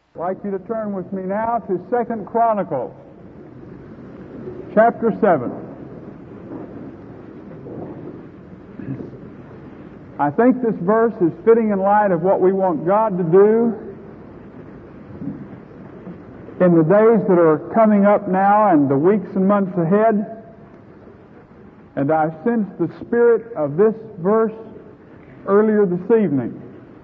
I'd like you to turn with me now to 2 Chronicles, chapter 7. I think this verse is fitting in light of what we want God to do in the days that are coming up now and the weeks and months ahead. And I sensed the spirit of this verse earlier this evening.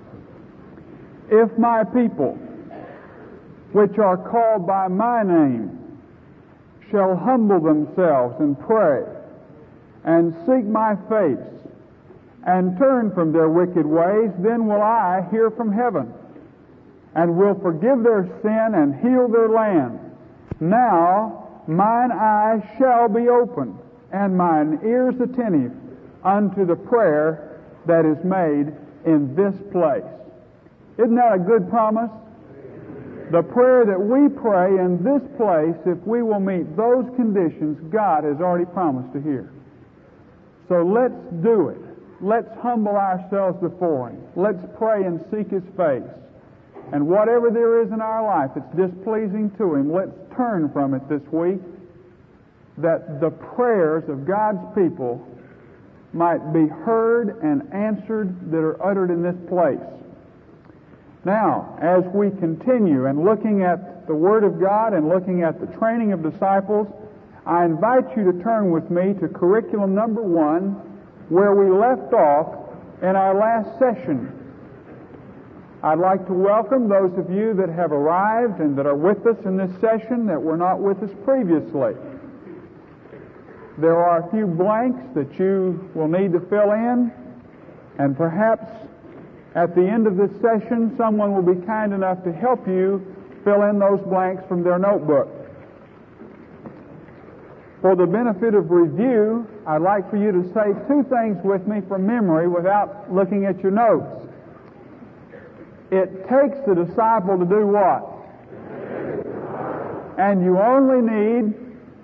If my people, which are called by my name, shall humble themselves and pray, and seek my face, and turn from their wicked ways, then will I hear from heaven, and will forgive their sin and heal their land. Now mine eyes shall be open, and mine ears attentive unto the prayer that is made in this place. Isn't that a good promise? The prayer that we pray in this place, if we will meet those conditions, God has already promised to hear. So let's do it. Let's humble ourselves before Him. Let's pray and seek His face. And whatever there is in our life that's displeasing to Him, let's turn from it this week, that the prayers of God's people might be heard and answered that are uttered in this place. Now, as we continue and looking at the Word of God and looking at the training of disciples, I invite you to turn with me to curriculum number 1, where we left off in our last session. I'd like to welcome those of you that have arrived and that are with us in this session that were not with us previously. There are a few blanks that you will need to fill in, and perhaps at the end of this session, someone will be kind enough to help you fill in those blanks from their notebook. For the benefit of review, I'd like for you to say 2 things with me from memory without looking at your notes. It takes the disciple to do what? And you only need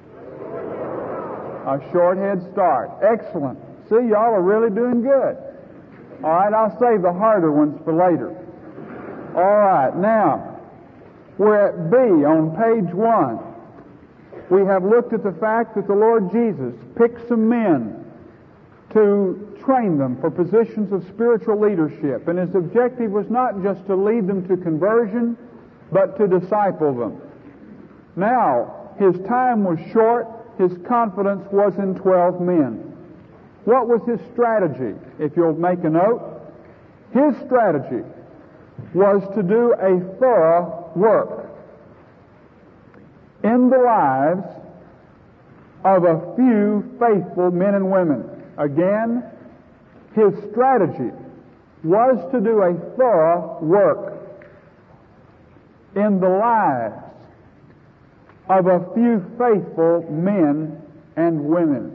a short head start. Excellent. See, y'all are really doing good. All right, I'll save the harder ones for later. All right, now, we're at B on page 1. We have looked at the fact that the Lord Jesus picked some men to train them for positions of spiritual leadership. And His objective was not just to lead them to conversion, but to disciple them. Now, His time was short. His confidence was in 12 men. What was His strategy? If you'll make a note, His strategy was to do a thorough work in the lives of a few faithful men and women. Again, His strategy was to do a thorough work in the lives of a few faithful men and women.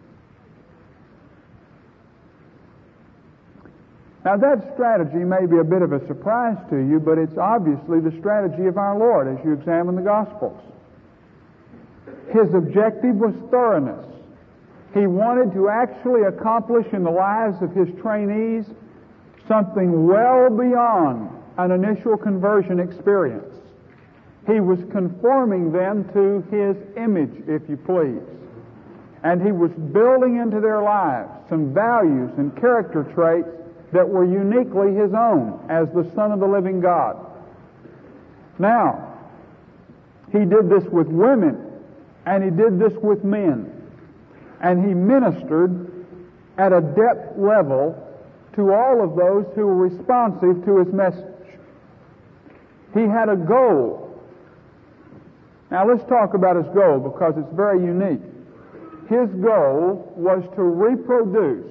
Now that strategy may be a bit of a surprise to you, but it's obviously the strategy of our Lord as you examine the Gospels. His objective was thoroughness. He wanted to actually accomplish in the lives of His trainees something well beyond an initial conversion experience. He was conforming them to His image, if you please. And He was building into their lives some values and character traits that were uniquely His own as the Son of the living God. Now, He did this with women, and He did this with men. And He ministered at a depth level to all of those who were responsive to His message. He had a goal. Now let's talk about His goal because it's very unique. His goal was to reproduce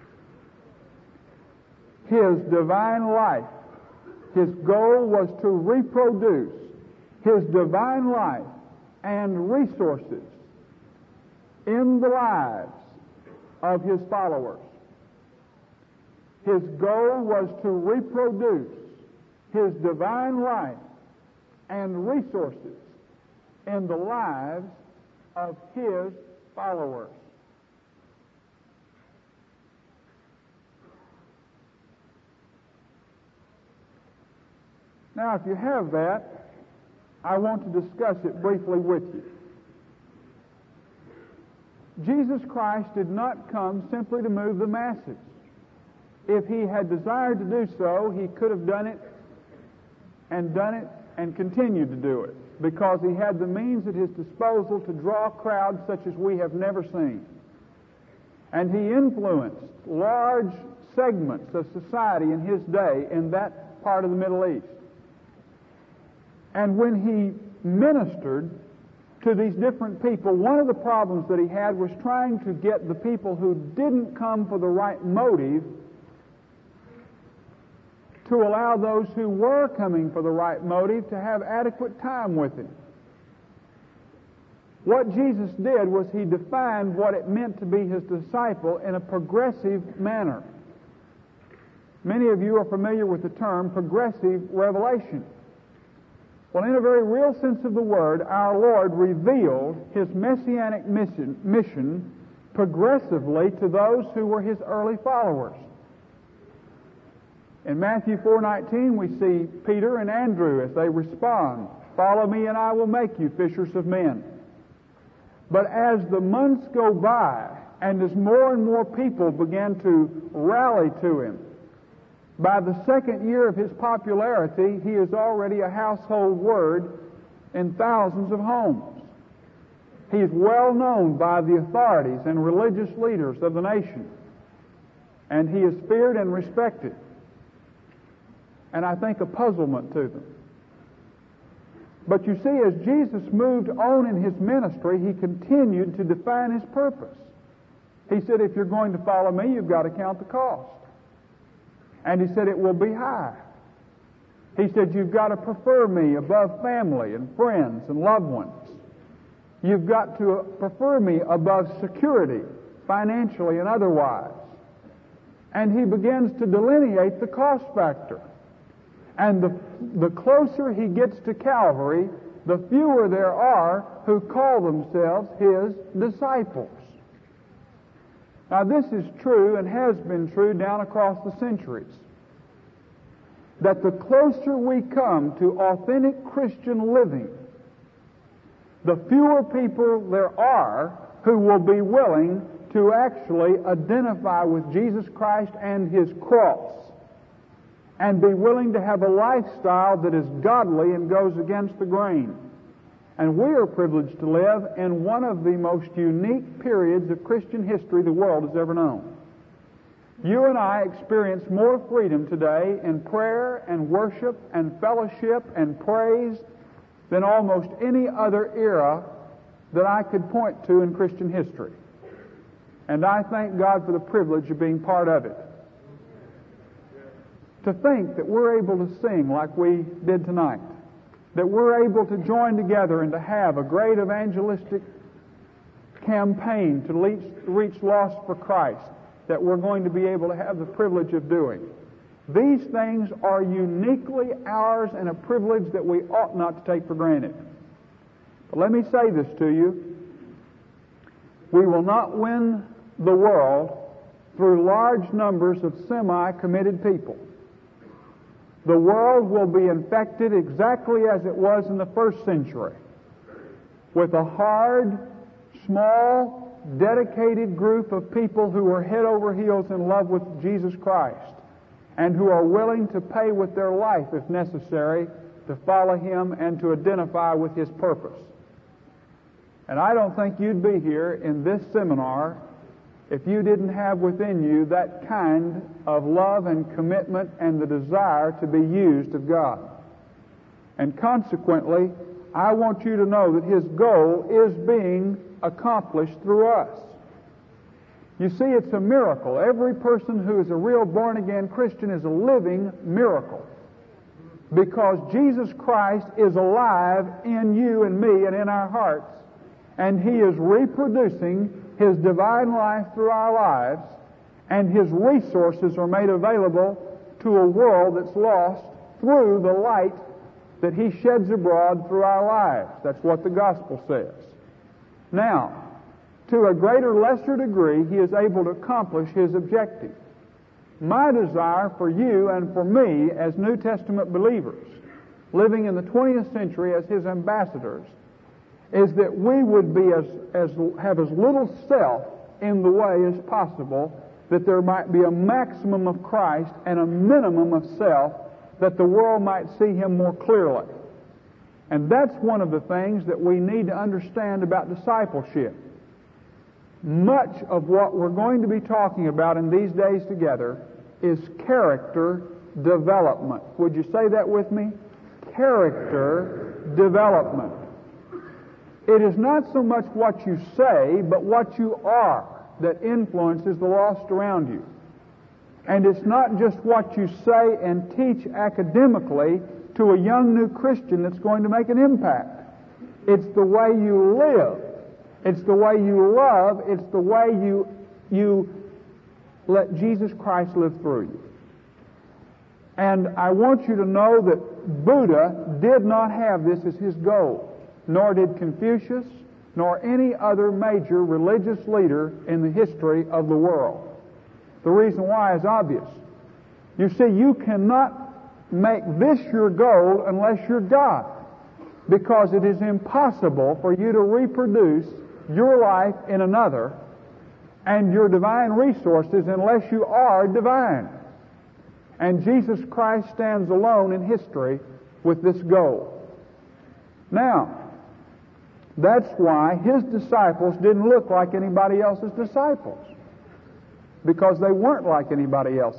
His divine life. His goal was to reproduce His divine life and resources in the lives of His followers. His goal was to reproduce His divine life and resources in the lives of His followers. Now, if you have that, I want to discuss it briefly with you. Jesus Christ did not come simply to move the masses. If he had desired to do so, he could have done it and continued to do it, because he had the means at his disposal to draw crowds such as we have never seen. And he influenced large segments of society in his day in that part of the Middle East. And when he ministered to these different people, one of the problems that he had was trying to get the people who didn't come for the right motive to allow those who were coming for the right motive to have adequate time with him. What Jesus did was he defined what it meant to be his disciple in a progressive manner. Many of you are familiar with the term progressive revelation. Well, in a very real sense of the word, our Lord revealed his messianic mission progressively to those who were his early followers. In Matthew 4:19, we see Peter and Andrew as they respond, "Follow me and I will make you fishers of men." But as the months go by, and as more and more people began to rally to him, by the second year of his popularity, he is already a household word in thousands of homes. He is well known by the authorities and religious leaders of the nation, and he is feared and respected, and I think a puzzlement to them. But you see, as Jesus moved on in his ministry, he continued to define his purpose. He said, if you're going to follow me, you've got to count the cost. And he said, it will be high. He said, you've got to prefer me above family and friends and loved ones. You've got to prefer me above security, financially and otherwise. And he begins to delineate the cost factor. And the closer he gets to Calvary, the fewer there are who call themselves his disciples. Now, this is true and has been true down across the centuries. That the closer we come to authentic Christian living, the fewer people there are who will be willing to actually identify with Jesus Christ and his cross, and be willing to have a lifestyle that is godly and goes against the grain. And we are privileged to live in one of the most unique periods of Christian history the world has ever known. You and I experience more freedom today in prayer and worship and fellowship and praise than almost any other era that I could point to in Christian history. And I thank God for the privilege of being part of it. To think that we're able to sing like we did tonight, that we're able to join together and to have a great evangelistic campaign to reach lost for Christ, that we're going to be able to have the privilege of doing. These things are uniquely ours and a privilege that we ought not to take for granted. But let me say this to you. We will not win the world through large numbers of semi-committed people. The world will be infected exactly as it was in the first century, with a hard, small, dedicated group of people who are head over heels in love with Jesus Christ and who are willing to pay with their life, if necessary, to follow him and to identify with his purpose. And I don't think you'd be here in this seminar if you didn't have within you that kind of love and commitment and the desire to be used of God. And consequently, I want you to know that his goal is being accomplished through us. You see, it's a miracle. Every person who is a real born-again Christian is a living miracle, because Jesus Christ is alive in you and me and in our hearts, and he is reproducing his divine life through our lives, and his resources are made available to a world that's lost through the light that he sheds abroad through our lives. That's what the gospel says. Now, to a greater or lesser degree, he is able to accomplish his objective. My desire for you and for me as New Testament believers living in the 20th century as His ambassadors, is that we would be have as little self in the way as possible, that there might be a maximum of Christ and a minimum of self, that the world might see Him more clearly. And that's one of the things that we need to understand about discipleship. Much of what we're going to be talking about in these days together is character development. Would you say that with me? Character development. It is not so much what you say, but what you are that influences the lost around you. And it's not just what you say and teach academically to a young new Christian that's going to make an impact. It's the way you live. It's the way you love. It's the way you let Jesus Christ live through you. And I want you to know that Buddha did not have this as his goal, nor did Confucius, nor any other major religious leader in the history of the world. The reason why is obvious. You see, you cannot make this your goal unless you're God, because it is impossible for you to reproduce your life in another and your divine resources unless you are divine. And Jesus Christ stands alone in history with this goal. Now, that's why His disciples didn't look like anybody else's disciples, because they weren't like anybody else's.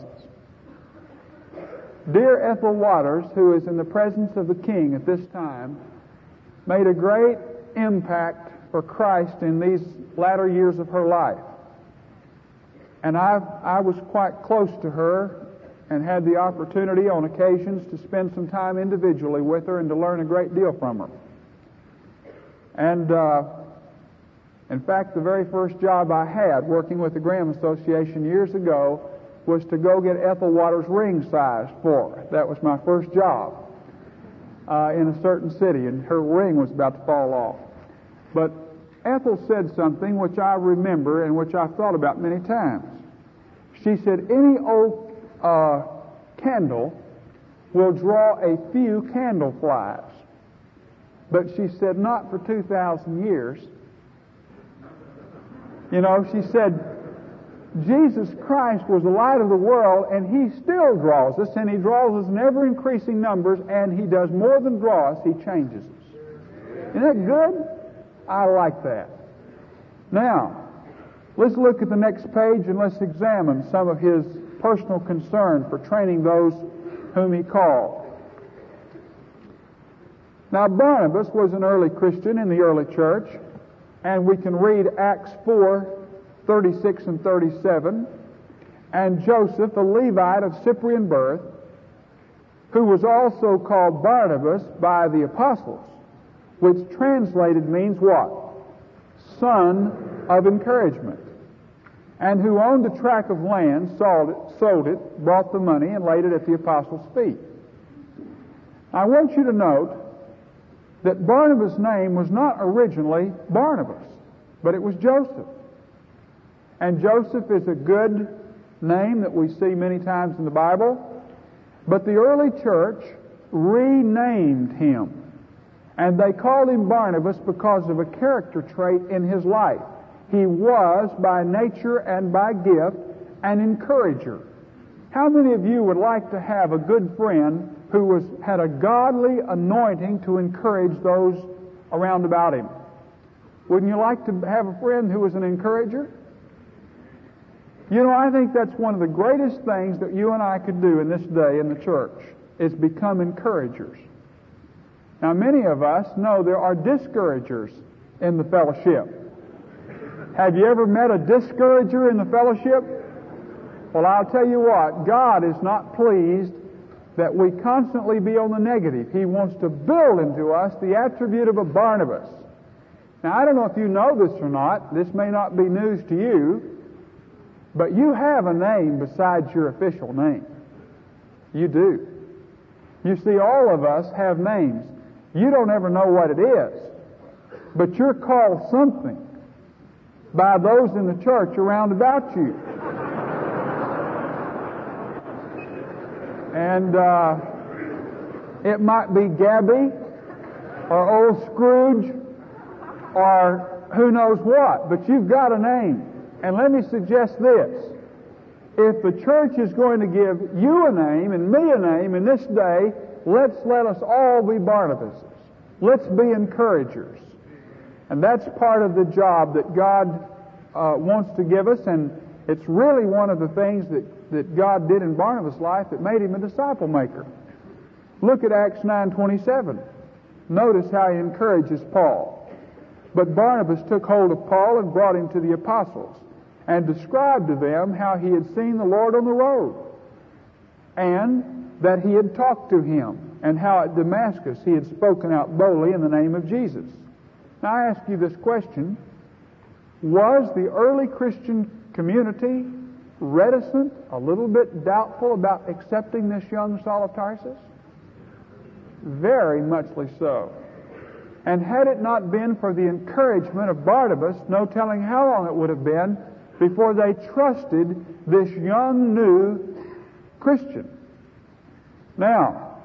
Dear Ethel Waters, who is in the presence of the King at this time, made a great impact for Christ in these latter years of her life. And I was quite close to her and had the opportunity on occasions to spend some time individually with her and to learn a great deal from her. And in fact, the very first job I had working with the Graham Association years ago was to go get Ethel Waters' ring sized for her. That was my first job in a certain city, and her ring was about to fall off. But Ethel said something which I remember and which I've thought about many times. She said, any old candle will draw a few candle flies. But she said, not for 2,000 years. You know, she said, Jesus Christ was the light of the world, and He still draws us, and He draws us in ever-increasing numbers, and He does more than draw us, He changes us. Isn't that good? I like that. Now, let's look at the next page and let's examine some of His personal concern for training those whom He called. Now, Barnabas was an early Christian in the early church, and we can read Acts 4:36 and 37, and Joseph, a Levite of Cyprian birth, who was also called Barnabas by the apostles, which translated means what? Son of encouragement, and who owned a tract of land, sold it, brought the money, and laid it at the apostles' feet. I want you to note that Barnabas' name was not originally Barnabas, but it was Joseph. And Joseph is a good name that we see many times in the Bible, but the early church renamed him. And they called him Barnabas because of a character trait in his life. He was, by nature and by gift, an encourager. How many of you would like to have a good friend who had a godly anointing to encourage those around about him? Wouldn't you like to have a friend who was an encourager? You know, I think that's one of the greatest things that you and I could do in this day in the church, is become encouragers. Now, many of us know there are discouragers in the fellowship. Have you ever met a discourager in the fellowship? Well, I'll tell you what, God is not pleased that we constantly be on the negative. He wants to build into us the attribute of a Barnabas. Now, I don't know if you know this or not. This may not be news to you, but you have a name besides your official name. You do. You see, all of us have names. You don't ever know what it is, but you're called something by those in the church around about you. And It might be Gabby or Old Scrooge or who knows what, but you've got a name. And let me suggest this. If the church is going to give you a name and me a name in this day, let us all be Barnabases. Let's be encouragers. And that's part of the job that God wants to give us, and it's really one of the things that God did in Barnabas' life that made him a disciple maker. Look at Acts 9:27. Notice how he encourages Paul. But Barnabas took hold of Paul and brought him to the apostles, and described to them how he had seen the Lord on the road, and that he had talked to him, and how at Damascus he had spoken out boldly in the name of Jesus. Now I ask you this question. Was the early Christian community reticent, a little bit doubtful about accepting this young Saul of Tarsus? Very muchly so. And had it not been for the encouragement of Barnabas, no telling how long it would have been before they trusted this young, new Christian. Now,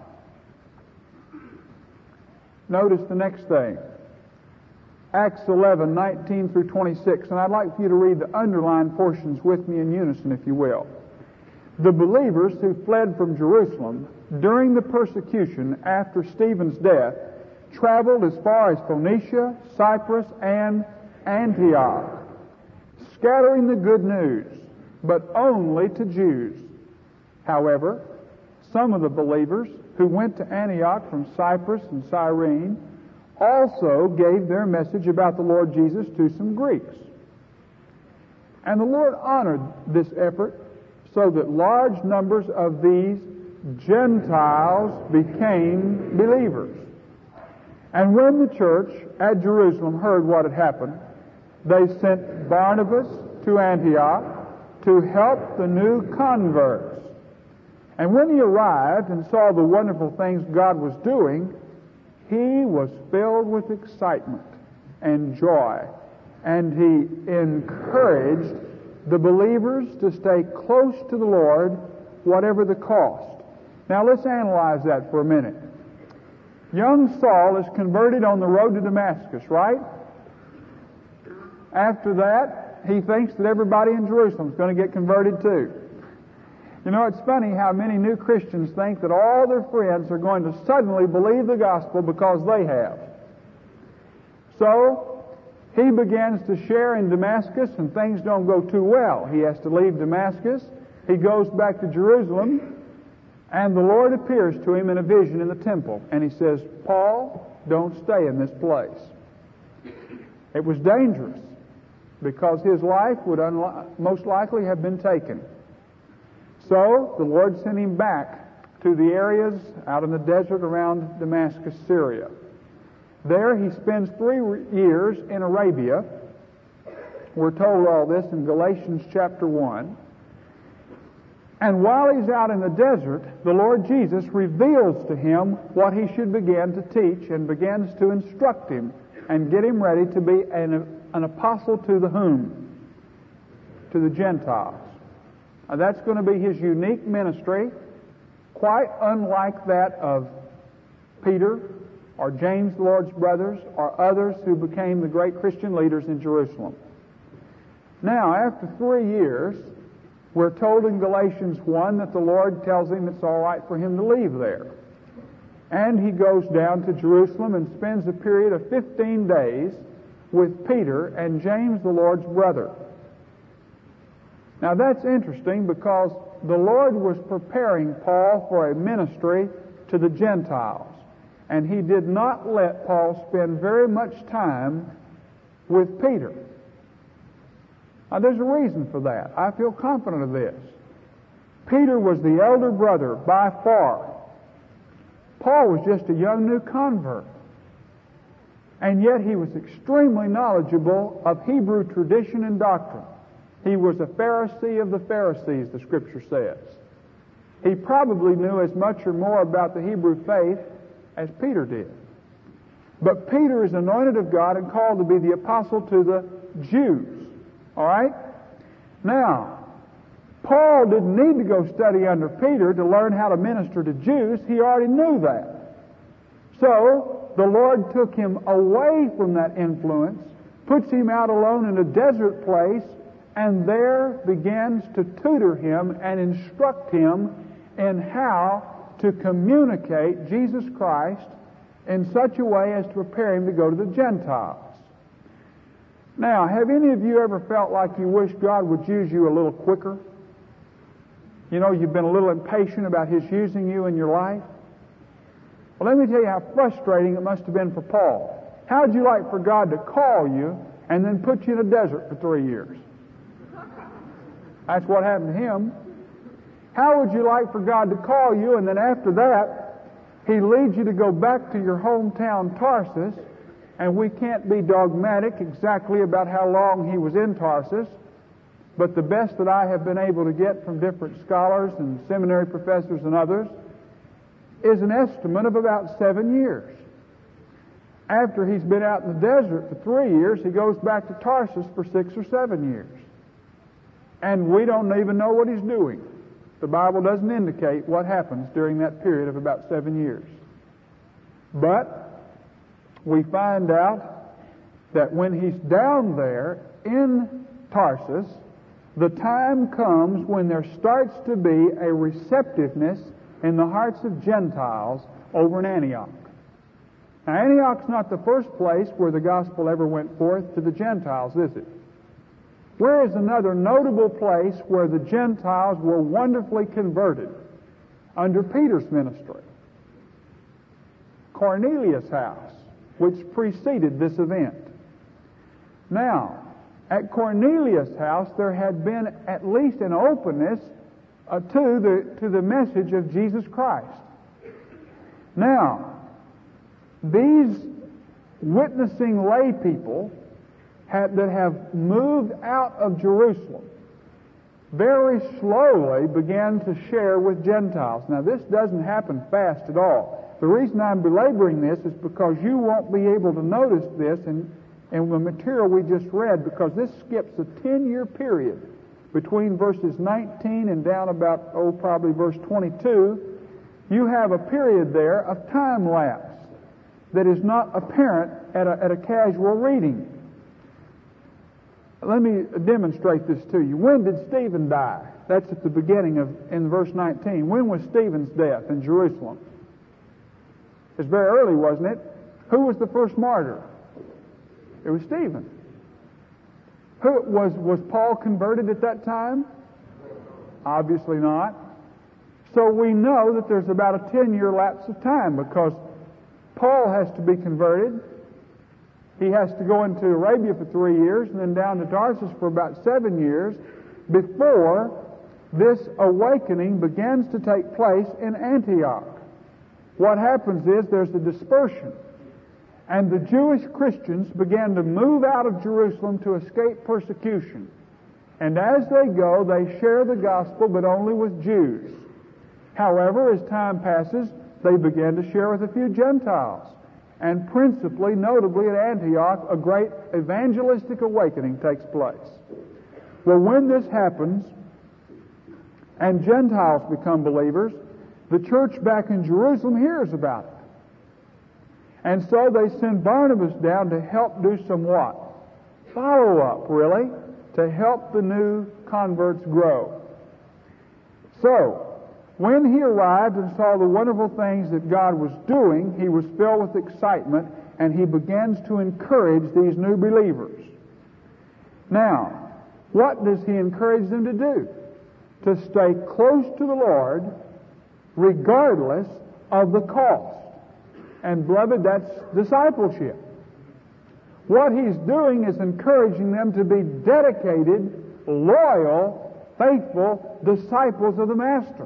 notice the next thing. Acts 11:19 through 26, and I'd like for you to read the underlined portions with me in unison, if you will. The believers who fled from Jerusalem during the persecution after Stephen's death traveled as far as Phoenicia, Cyprus, and Antioch, scattering the good news, but only to Jews. However, some of the believers who went to Antioch from Cyprus and Cyrene also gave their message about the Lord Jesus to some Greeks. And the Lord honored this effort so that large numbers of these Gentiles became believers. And when the church at Jerusalem heard what had happened, they sent Barnabas to Antioch to help the new converts. And when he arrived and saw the wonderful things God was doing, he was filled with excitement and joy, and he encouraged the believers to stay close to the Lord, whatever the cost. Now let's analyze that for a minute. Young Saul is converted on the road to Damascus, right? After that, he thinks that everybody in Jerusalem is going to get converted too. You know, it's funny how many new Christians think that all their friends are going to suddenly believe the gospel because they have. So, he begins to share in Damascus, and things don't go too well. He has to leave Damascus. He goes back to Jerusalem, and the Lord appears to him in a vision in the temple, and he says, Paul, don't stay in this place. It was dangerous, because his life would most likely have been taken. So the Lord sent him back to the areas out in the desert around Damascus, Syria. There he spends 3 years in Arabia. We're told all this in Galatians chapter 1. And while he's out in the desert, the Lord Jesus reveals to him what he should begin to teach, and begins to instruct him and get him ready to be an apostle to the whom? To the Gentiles. Now, that's going to be his unique ministry, quite unlike that of Peter or James, the Lord's brothers, or others who became the great Christian leaders in Jerusalem. Now, after 3 years, we're told in Galatians 1 that the Lord tells him it's all right for him to leave there. And he goes down to Jerusalem and spends a period of 15 days with Peter and James, the Lord's brother. Now that's interesting, because the Lord was preparing Paul for a ministry to the Gentiles. And he did not let Paul spend very much time with Peter. Now there's a reason for that. I feel confident of this. Peter was the elder brother by far. Paul was just a young new convert. And yet he was extremely knowledgeable of Hebrew tradition and doctrine. He was a Pharisee of the Pharisees, the Scripture says. He probably knew as much or more about the Hebrew faith as Peter did. But Peter is anointed of God and called to be the apostle to the Jews. All right? Now, Paul didn't need to go study under Peter to learn how to minister to Jews. He already knew that. So the Lord took him away from that influence, puts him out alone in a desert place, and there begins to tutor him and instruct him in how to communicate Jesus Christ in such a way as to prepare him to go to the Gentiles. Now, have any of you ever felt like you wish God would use you a little quicker? You know, you've been a little impatient about His using you in your life? Well, let me tell you how frustrating it must have been for Paul. How would you like for God to call you and then put you in a desert for 3 years? That's what happened to him. How would you like for God to call you and then after that He leads you to go back to your hometown Tarsus? And we can't be dogmatic exactly about how long he was in Tarsus, but the best that I have been able to get from different scholars and seminary professors and others is an estimate of about 7 years. After he's been out in the desert for 3 years, he goes back to Tarsus for 6 or 7 years. And we don't even know what he's doing. The Bible doesn't indicate what happens during that period of about 7 years. But we find out that when he's down there in Tarsus, the time comes when there starts to be a receptiveness in the hearts of Gentiles over in Antioch. Now, Antioch's not the first place where the gospel ever went forth to the Gentiles, is it? Where is another notable place where the Gentiles were wonderfully converted under Peter's ministry? Cornelius' house, which preceded this event. Now, at Cornelius' house, there had been at least an openness to the message of Jesus Christ. Now, these witnessing lay people that have moved out of Jerusalem very slowly began to share with Gentiles. Now, this doesn't happen fast at all. The reason I'm belaboring this is because you won't be able to notice this in the material we just read, because this skips a 10-year period between verses 19 and down about, probably verse 22. You have a period there of time lapse that is not apparent at a casual reading. Let me demonstrate this to you. When did Stephen die? That's at the beginning in verse 19. When was Stephen's death in Jerusalem? It's very early, wasn't it? Who was the first martyr? It was Stephen. Was Paul converted at that time? Obviously not. So we know that there's about a 10-year lapse of time, because Paul has to be converted. He has to go into Arabia for 3 years and then down to Tarsus for about 7 years before this awakening begins to take place in Antioch. What happens is there's a dispersion, and the Jewish Christians began to move out of Jerusalem to escape persecution. And as they go, they share the gospel, but only with Jews. However, as time passes, they begin to share with a few Gentiles. And principally, notably at Antioch, a great evangelistic awakening takes place. Well, when this happens, and Gentiles become believers, the church back in Jerusalem hears about it. And so they send Barnabas down to help do some what? Follow-up, really, to help the new converts grow. So, when he arrived and saw the wonderful things that God was doing, he was filled with excitement, and he begins to encourage these new believers. Now, what does he encourage them to do? To stay close to the Lord, regardless of the cost. And beloved, that's discipleship. What he's doing is encouraging them to be dedicated, loyal, faithful disciples of the Master.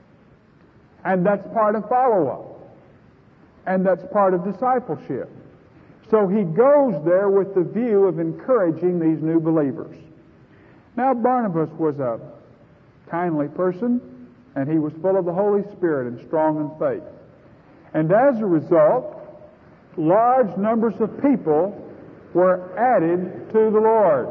And that's part of follow-up. And that's part of discipleship. So he goes there with the view of encouraging these new believers. Now, Barnabas was a kindly person, and he was full of the Holy Spirit and strong in faith. And as a result, large numbers of people were added to the Lord.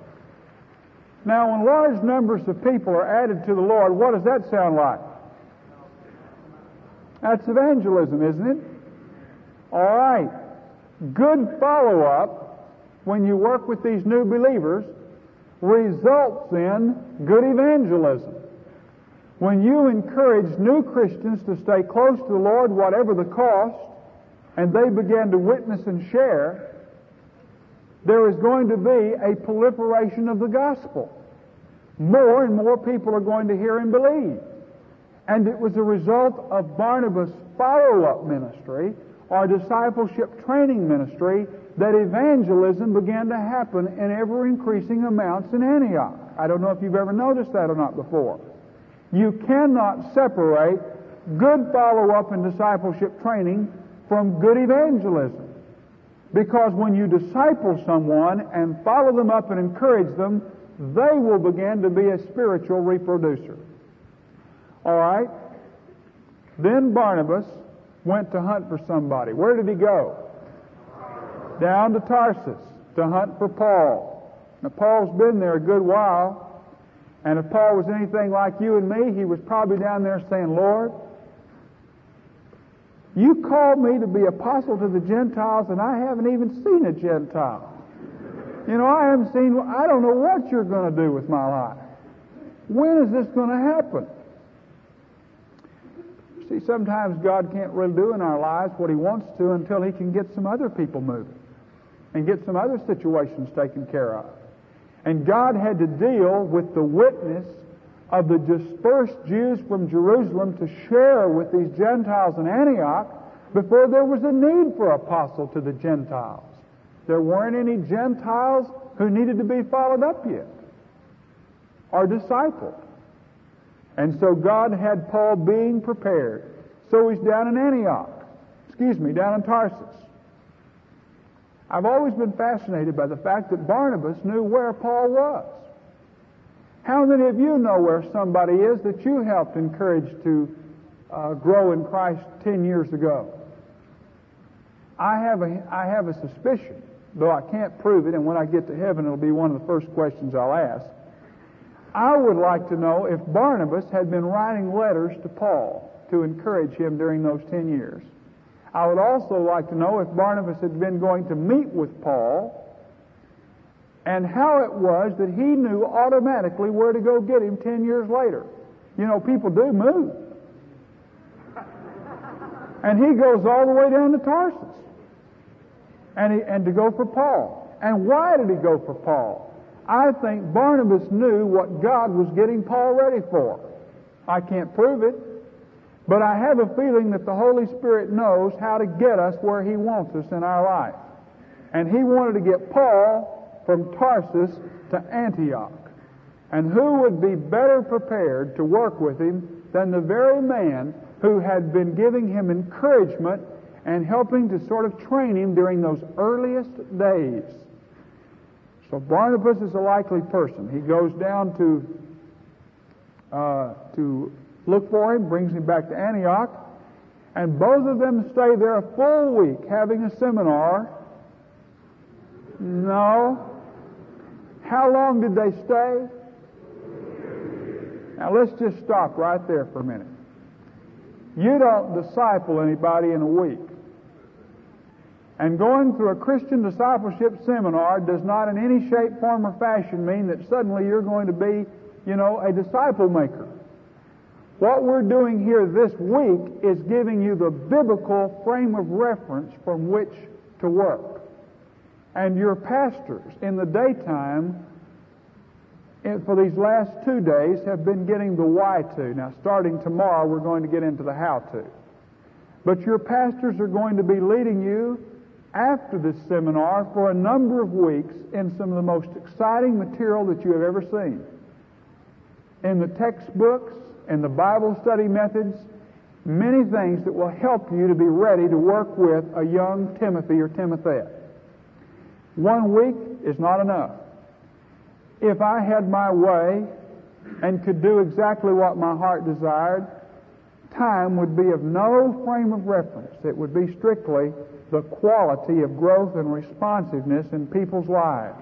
Now, when large numbers of people are added to the Lord, what does that sound like? That's evangelism, isn't it? All right. Good follow-up when you work with these new believers results in good evangelism. When you encourage new Christians to stay close to the Lord, whatever the cost, and they begin to witness and share, there is going to be a proliferation of the gospel. More and more people are going to hear and believe. And it was a result of Barnabas' follow-up ministry, or discipleship training ministry, that evangelism began to happen in ever-increasing amounts in Antioch. I don't know if you've ever noticed that or not before. You cannot separate good follow-up and discipleship training from good evangelism. Because when you disciple someone and follow them up and encourage them, they will begin to be a spiritual reproducer. All right? Then Barnabas went to hunt for somebody. Where did he go? Down to Tarsus to hunt for Paul. Now, Paul's been there a good while, and if Paul was anything like you and me, he was probably down there saying, Lord, you called me to be apostle to the Gentiles, and I haven't even seen a Gentile. I don't know what you're going to do with my life. When is this going to happen? See, sometimes God can't really do in our lives what He wants to until He can get some other people moving and get some other situations taken care of. And God had to deal with the witness of the dispersed Jews from Jerusalem to share with these Gentiles in Antioch before there was a need for apostle to the Gentiles. There weren't any Gentiles who needed to be followed up yet or discipled. And so God had Paul being prepared. So he's down in down in Tarsus. I've always been fascinated by the fact that Barnabas knew where Paul was. How many of you know where somebody is that you helped encourage to grow in Christ 10 years ago? I have a suspicion, though I can't prove it, and when I get to heaven it'll be one of the first questions I'll ask. I would like to know if Barnabas had been writing letters to Paul to encourage him during those 10 years. I would also like to know if Barnabas had been going to meet with Paul and how it was that he knew automatically where to go get him 10 years later. People do move. And he goes all the way down to Tarsus and to go for Paul. And why did he go for Paul? I think Barnabas knew what God was getting Paul ready for. I can't prove it, but I have a feeling that the Holy Spirit knows how to get us where He wants us in our life. And He wanted to get Paul from Tarsus to Antioch. And who would be better prepared to work with him than the very man who had been giving him encouragement and helping to sort of train him during those earliest days? So Barnabas is a likely person. He goes down to look for him, brings him back to Antioch, and both of them stay there a full week having a seminar. No. How long did they stay? Now let's just stop right there for a minute. You don't disciple anybody in a week. And going through a Christian discipleship seminar does not in any shape, form, or fashion mean that suddenly you're going to be, a disciple maker. What we're doing here this week is giving you the biblical frame of reference from which to work. And your pastors in the daytime for these last 2 days have been getting the why to. Now, starting tomorrow, we're going to get into the how to. But your pastors are going to be leading you after this seminar for a number of weeks in some of the most exciting material that you have ever seen. In the textbooks, in the Bible study methods, many things that will help you to be ready to work with a young Timothy or Timothea. 1 week is not enough. If I had my way and could do exactly what my heart desired, time would be of no frame of reference. It would be strictly the quality of growth and responsiveness in people's lives.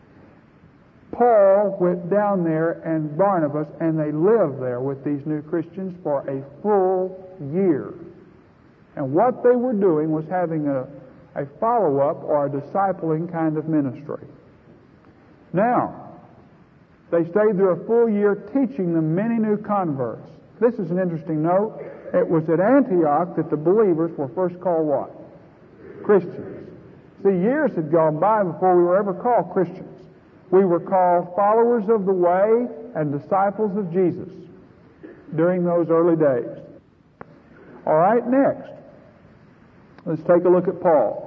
Paul went down there and Barnabas, and they lived there with these new Christians for a full year. And what they were doing was having a follow-up or a discipling kind of ministry. Now, they stayed there a full year teaching them many new converts. This is an interesting note. It was at Antioch that the believers were first called what? Christians. See, years had gone by before we were ever called Christians. We were called followers of the way and disciples of Jesus during those early days. All right, next, let's take a look at Paul.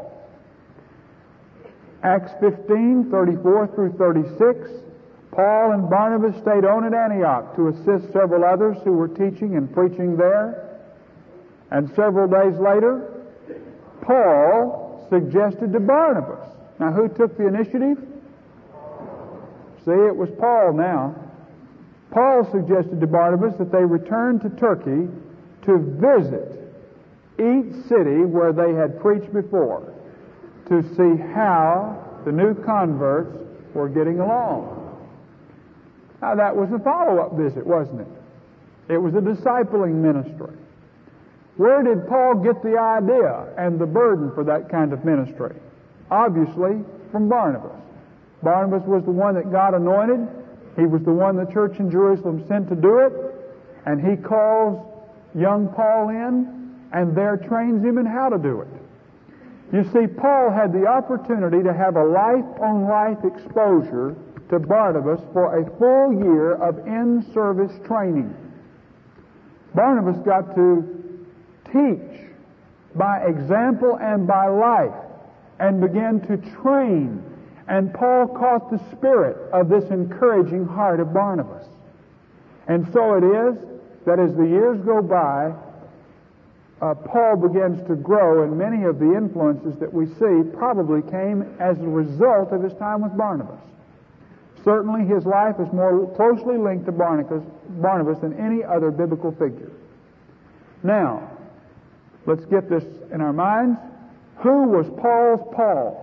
Acts 15, 34 through 36. Paul and Barnabas stayed on at Antioch to assist several others who were teaching and preaching there. And several days later, Paul suggested to Barnabas. Now, who took the initiative? See, it was Paul now. Paul suggested to Barnabas that they return to Turkey to visit each city where they had preached before to see how the new converts were getting along. Now, that was a follow-up visit, wasn't it? It was a discipling ministry. Where did Paul get the idea and the burden for that kind of ministry? Obviously, from Barnabas. Barnabas was the one that God anointed. He was the one the church in Jerusalem sent to do it. And he calls young Paul in and there trains him in how to do it. You see, Paul had the opportunity to have a life-on-life exposure to Barnabas for a full year of in-service training. Barnabas got to teach by example and by life and began to train. And Paul caught the spirit of this encouraging heart of Barnabas. And so it is that as the years go by, Paul begins to grow, and many of the influences that we see probably came as a result of his time with Barnabas. Certainly his life is more closely linked to Barnabas than any other biblical figure. Now, let's get this in our minds. Who was Paul's Paul?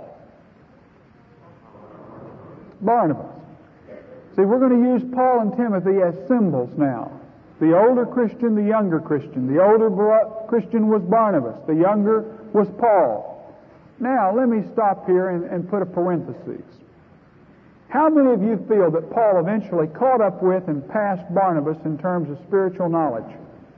Barnabas. See, we're going to use Paul and Timothy as symbols now. The older Christian, the younger Christian. The older Christian was Barnabas. The younger was Paul. Now, let me stop here and put a parenthesis. How many of you feel that Paul eventually caught up with and passed Barnabas in terms of spiritual knowledge?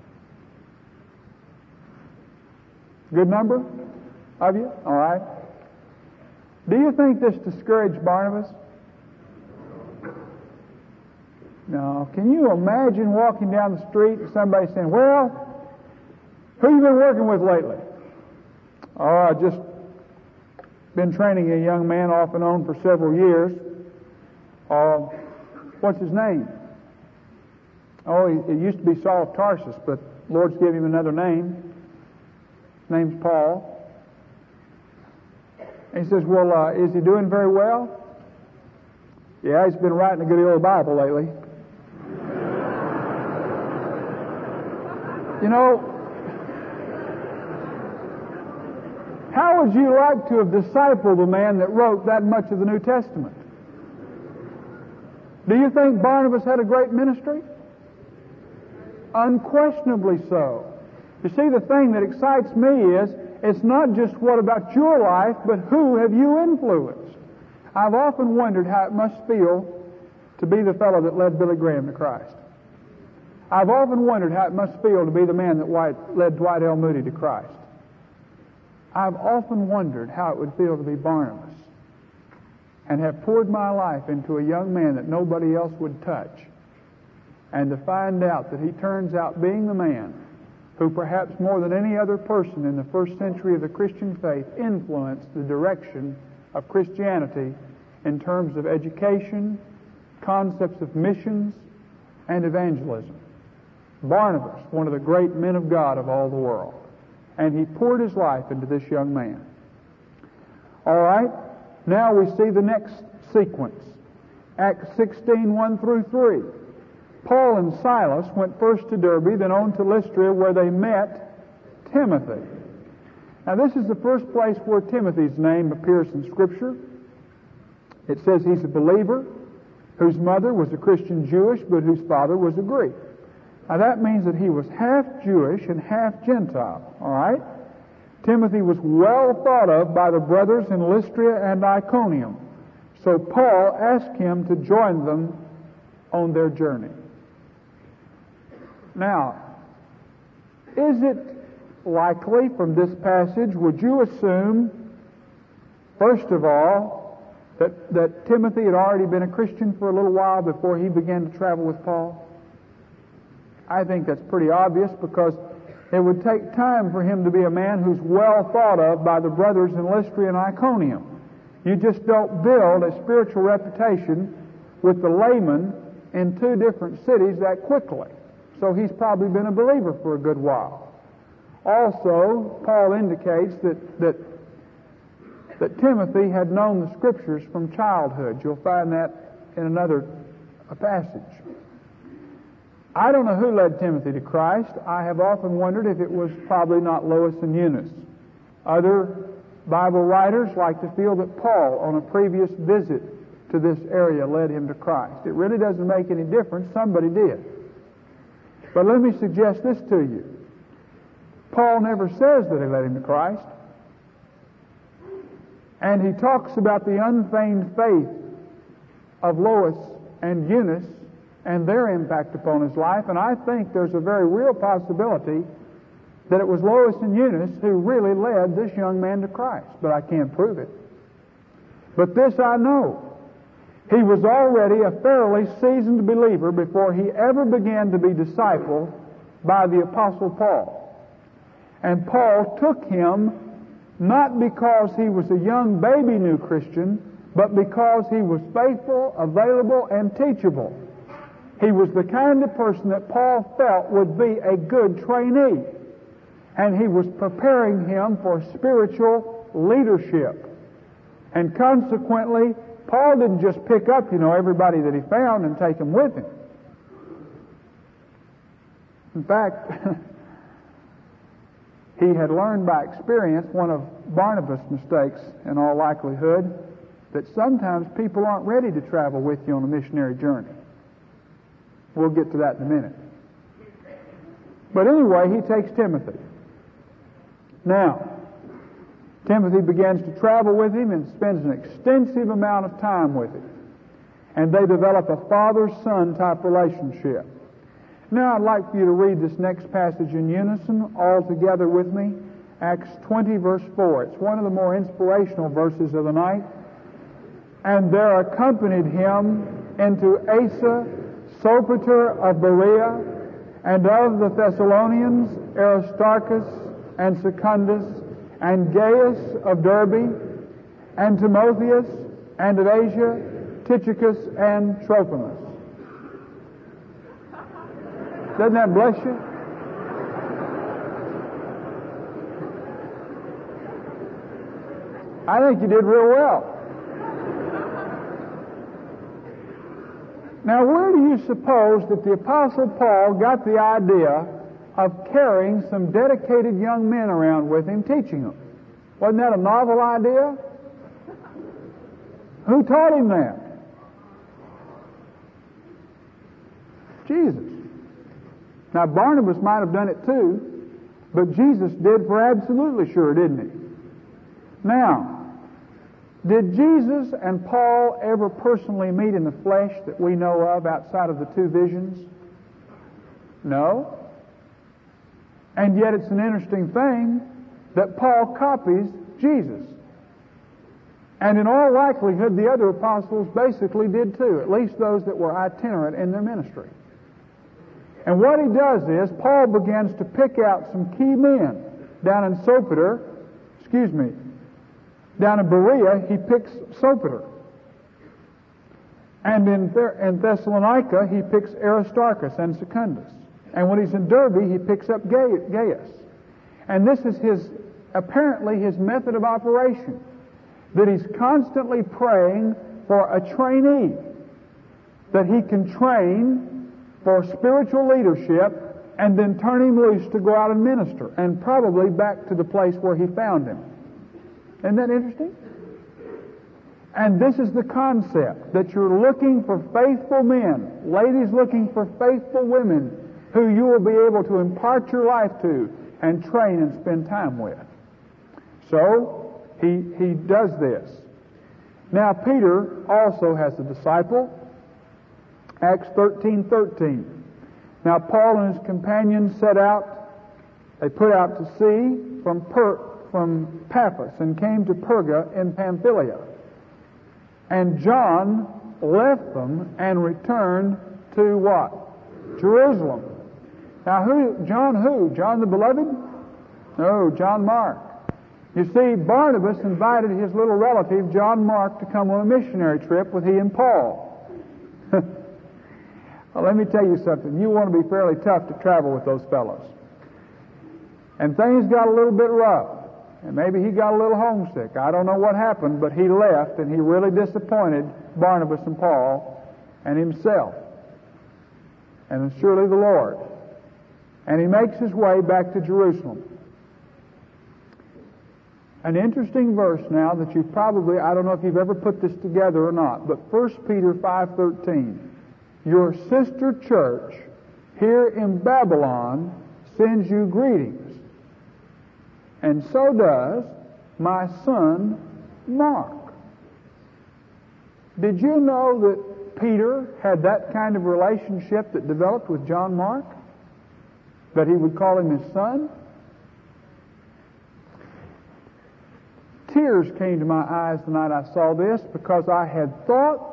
Good number of you? All right. Do you think this discouraged Barnabas? No. Can you imagine walking down the street and somebody saying, "Well, who you been working with lately?" "Oh, I've just been training a young man off and on for several years." "What's his name?" "Oh, it used to be Saul of Tarsus, but the Lord's given him another name. His name's Paul." And he says, "Well, is he doing very well?" "Yeah, he's been writing a good deal of the Bible lately." You know, how would you like to have discipled a man that wrote that much of the New Testament? Do you think Barnabas had a great ministry? Unquestionably so. You see, the thing that excites me is, it's not just what about your life, but who have you influenced? I've often wondered how it must feel to be the fellow that led Billy Graham to Christ. I've often wondered how it must feel to be the man that led Dwight L. Moody to Christ. I've often wondered how it would feel to be Barnabas and have poured my life into a young man that nobody else would touch, and to find out that he turns out being the man who perhaps more than any other person in the first century of the Christian faith influenced the direction of Christianity in terms of education, concepts of missions, and evangelism. Barnabas, one of the great men of God of all the world. And he poured his life into this young man. All right, now we see the next sequence. Acts 16, 1 through 3. Paul and Silas went first to Derbe, then on to Lystra, where they met Timothy. Now this is the first place where Timothy's name appears in Scripture. It says he's a believer whose mother was a Christian Jewish, but whose father was a Greek. Now that means that he was half Jewish and half Gentile, all right? Timothy was well thought of by the brothers in Lystra and Iconium. So Paul asked him to join them on their journey. Now, is it likely from this passage, would you assume, first of all, that Timothy had already been a Christian for a little while before he began to travel with Paul? I think that's pretty obvious, because it would take time for him to be a man who's well thought of by the brothers in Lystra and Iconium. You just don't build a spiritual reputation with the layman in two different cities that quickly. So he's probably been a believer for a good while. Also, Paul indicates that Timothy had known the Scriptures from childhood. You'll find that in another passage. I don't know who led Timothy to Christ. I have often wondered if it was probably not Lois and Eunice. Other Bible writers like to feel that Paul, on a previous visit to this area, led him to Christ. It really doesn't make any difference. Somebody did. But let me suggest this to you. Paul never says that he led him to Christ. And he talks about the unfeigned faith of Lois and Eunice and their impact upon his life, and I think there's a very real possibility that it was Lois and Eunice who really led this young man to Christ, but I can't prove it. But this I know. He was already a fairly seasoned believer before he ever began to be discipled by the Apostle Paul. And Paul took him not because he was a young baby new Christian, but because he was faithful, available, and teachable. He was the kind of person that Paul felt would be a good trainee. And he was preparing him for spiritual leadership. And consequently, Paul didn't just pick up, everybody that he found and take them with him. In fact, he had learned by experience, one of Barnabas' mistakes in all likelihood, that sometimes people aren't ready to travel with you on a missionary journey. We'll get to that in a minute. But anyway, he takes Timothy. Now, Timothy begins to travel with him and spends an extensive amount of time with him. And they develop a father-son type relationship. Now I'd like for you to read this next passage in unison, all together with me. Acts 20, verse 4. It's one of the more inspirational verses of the night. And there accompanied him into Asa Sopater of Berea, and of the Thessalonians Aristarchus and Secundus, and Gaius of Derbe, and Timotheus, and of Asia Tychicus and Trophimus. Doesn't that bless you? I think you did real well. Now, where do you suppose that the Apostle Paul got the idea of carrying some dedicated young men around with him, teaching them? Wasn't that a novel idea? Who taught him that? Jesus. Now, Barnabas might have done it too, but Jesus did for absolutely sure, didn't he? Now, did Jesus and Paul ever personally meet in the flesh that we know of outside of the two visions? No. And yet it's an interesting thing that Paul copies Jesus. And in all likelihood, the other apostles basically did too, at least those that were itinerant in their ministry. And what he does is, Paul begins to pick out some key men down in down in Berea, he picks Sopater. And in Thessalonica, he picks Aristarchus and Secundus. And when he's in Derbe, he picks up Gaius. And this is apparently his method of operation, that he's constantly praying for a trainee that he can train for spiritual leadership and then turn him loose to go out and minister, and probably back to the place where he found him. Isn't that interesting? And this is the concept, that you're looking for faithful men, ladies looking for faithful women who you will be able to impart your life to and train and spend time with. So he does this. Now Peter also has a disciple. Acts 13:13. Now Paul and his companions set out. They put out to sea from Paphos and came to Perga in Pamphylia. And John left them and returned to what? Jerusalem. Now John who? John the Beloved? No, John Mark. You see, Barnabas invited his little relative, John Mark, to come on a missionary trip with he and Paul. Well, let me tell you something. You want to be fairly tough to travel with those fellows. And things got a little bit rough. And maybe he got a little homesick. I don't know what happened, but he left, and he really disappointed Barnabas and Paul and himself. And surely the Lord. And he makes his way back to Jerusalem. An interesting verse now that you probably, I don't know if you've ever put this together or not, but 1 Peter 5:13. Your sister church here in Babylon sends you greetings. And so does my son Mark. Did you know that Peter had that kind of relationship that developed with John Mark? That he would call him his son? Tears came to my eyes the night I saw this, because I had thought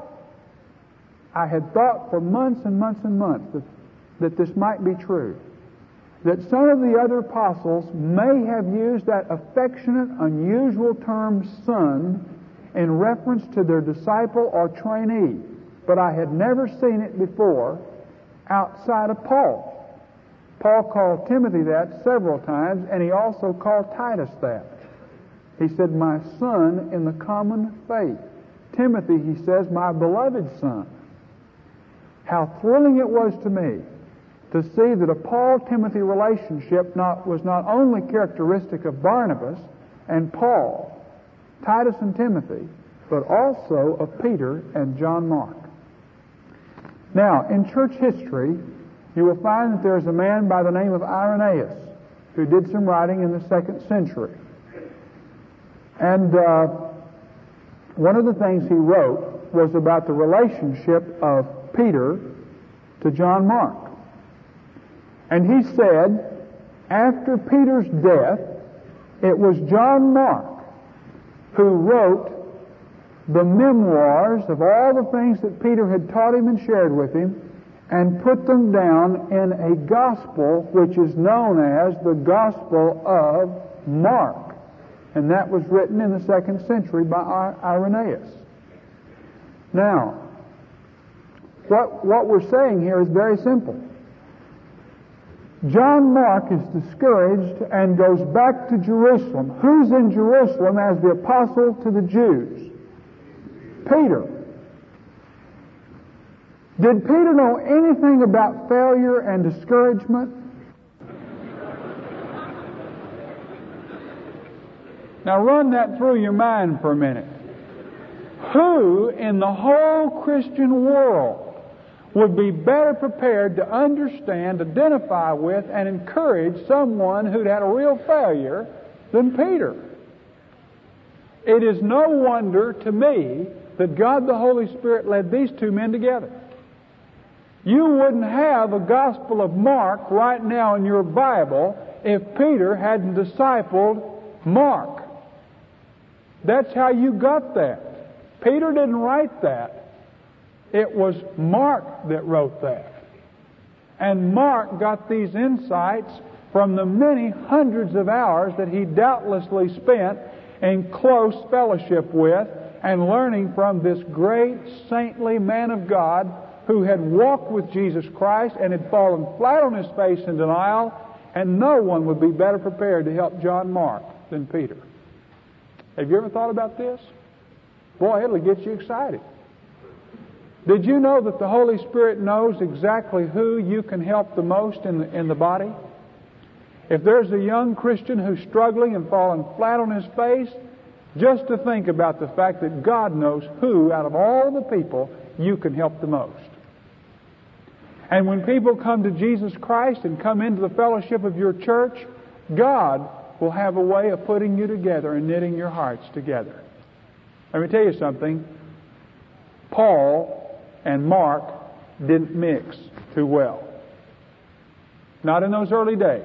for months and months and months that this might be true. That some of the other apostles may have used that affectionate, unusual term son in reference to their disciple or trainee. But I had never seen it before outside of Paul. Paul called Timothy that several times, and he also called Titus that. He said, my son in the common faith. Timothy, he says, my beloved son. How thrilling it was to me to see that a Paul-Timothy relationship was not only characteristic of Barnabas and Paul, Titus and Timothy, but also of Peter and John Mark. Now, in church history, you will find that there is a man by the name of Irenaeus who did some writing in the 2nd century. And one of the things he wrote was about the relationship of Peter to John Mark. And he said, after Peter's death, it was John Mark who wrote the memoirs of all the things that Peter had taught him and shared with him, and put them down in a gospel which is known as the Gospel of Mark. And that was written in the 2nd century by Irenaeus. Now, what we're saying here is very simple. John Mark is discouraged and goes back to Jerusalem. Who's in Jerusalem as the apostle to the Jews? Peter. Did Peter know anything about failure and discouragement? Now run that through your mind for a minute. Who in the whole Christian world would be better prepared to understand, identify with, and encourage someone who'd had a real failure than Peter? It is no wonder to me that God the Holy Spirit led these two men together. You wouldn't have a Gospel of Mark right now in your Bible if Peter hadn't discipled Mark. That's how you got that. Peter didn't write that. It was Mark that wrote that. And Mark got these insights from the many hundreds of hours that he doubtlessly spent in close fellowship with and learning from this great saintly man of God who had walked with Jesus Christ and had fallen flat on his face in denial, and no one would be better prepared to help John Mark than Peter. Have you ever thought about this? Boy, it'll get you excited. Did you know that the Holy Spirit knows exactly who you can help the most in the body? If there's a young Christian who's struggling and falling flat on his face, just to think about the fact that God knows who, out of all the people, you can help the most. And when people come to Jesus Christ and come into the fellowship of your church, God will have a way of putting you together and knitting your hearts together. Let me tell you something. Paul and Mark didn't mix too well. Not in those early days.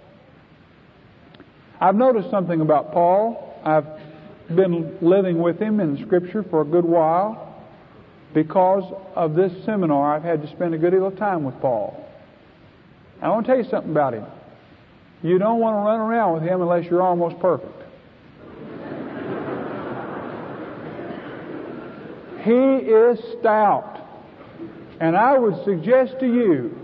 I've noticed something about Paul. I've been living with him in Scripture for a good while. Because of this seminar, I've had to spend a good deal of time with Paul. And I want to tell you something about him. You don't want to run around with him unless you're almost perfect. He is stout. And I would suggest to you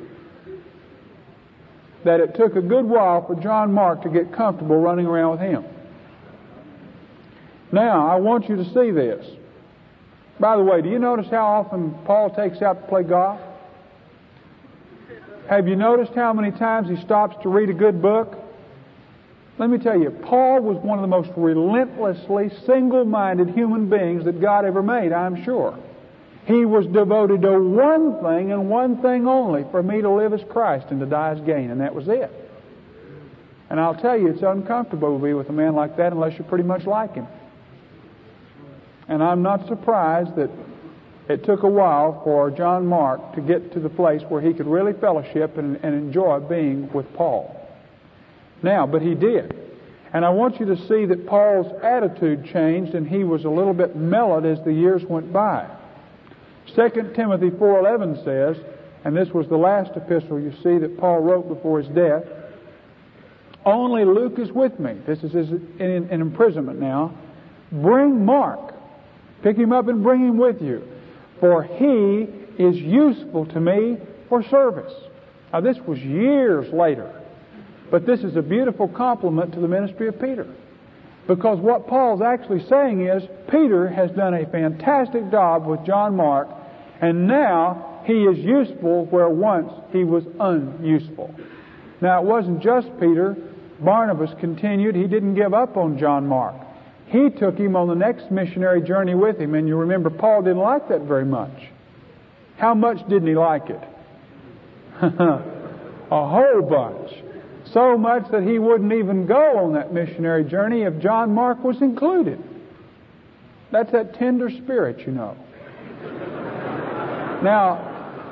that it took a good while for John Mark to get comfortable running around with him. Now, I want you to see this. By the way, do you notice how often Paul takes out to play golf? Have you noticed how many times he stops to read a good book? Let me tell you, Paul was one of the most relentlessly single-minded human beings that God ever made, I'm sure. He was devoted to one thing and one thing only: for me to live as Christ and to die as gain, and that was it. And I'll tell you, it's uncomfortable to be with a man like that unless you pretty much like him. And I'm not surprised that it took a while for John Mark to get to the place where he could really fellowship and enjoy being with Paul. Now, but he did. And I want you to see that Paul's attitude changed, and he was a little bit mellowed as the years went by. 2 Timothy 4:11 says, and this was the last epistle you see that Paul wrote before his death, "Only Luke is with me." This is in imprisonment now. "Bring Mark. Pick him up and bring him with you, for he is useful to me for service." Now this was years later, but this is a beautiful compliment to the ministry of Peter. Because what Paul's actually saying is, Peter has done a fantastic job with John Mark, and now he is useful where once he was unuseful. Now it wasn't just Peter. Barnabas continued. He didn't give up on John Mark. He took him on the next missionary journey with him, and you remember Paul didn't like that very much. How much didn't he like it? A whole bunch. So much that he wouldn't even go on that missionary journey if John Mark was included. That's that tender spirit, you know. Now,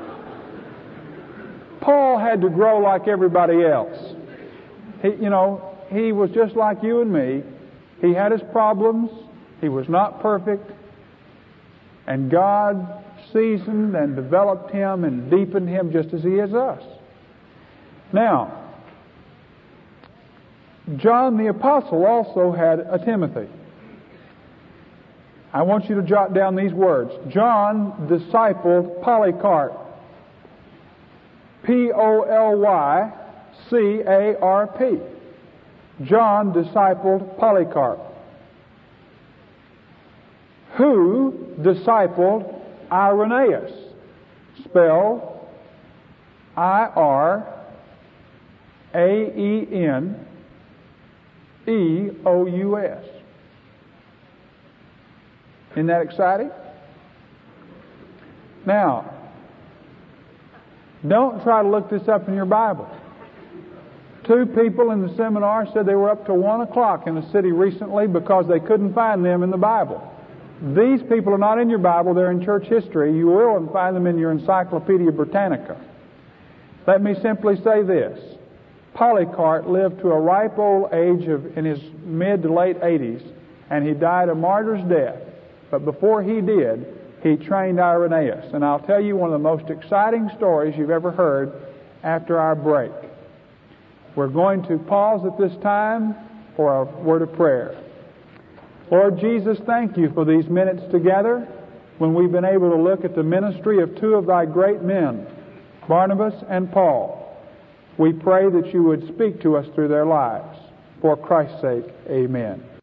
Paul had to grow like everybody else. He was just like you and me. He had his problems. He was not perfect. And God seasoned and developed him and deepened him just as he is us. Now, John the Apostle also had a Timothy. I want you to jot down these words. John discipled Polycarp. Polycarp. John discipled Polycarp. Who discipled Irenaeus? Spell Irenaeus. Isn't that exciting? Now, don't try to look this up in your Bible. 2 people in the seminar said they were up to 1 o'clock in the city recently because they couldn't find them in the Bible. These people are not in your Bible, they're in church history. You will find them in your Encyclopedia Britannica. Let me simply say this. Polycarp lived to a ripe old age in his mid to late 80s, and he died a martyr's death. But before he did, he trained Irenaeus. And I'll tell you one of the most exciting stories you've ever heard after our break. We're going to pause at this time for a word of prayer. Lord Jesus, thank you for these minutes together when we've been able to look at the ministry of 2 of thy great men, Barnabas and Paul. We pray that you would speak to us through their lives. For Christ's sake, amen.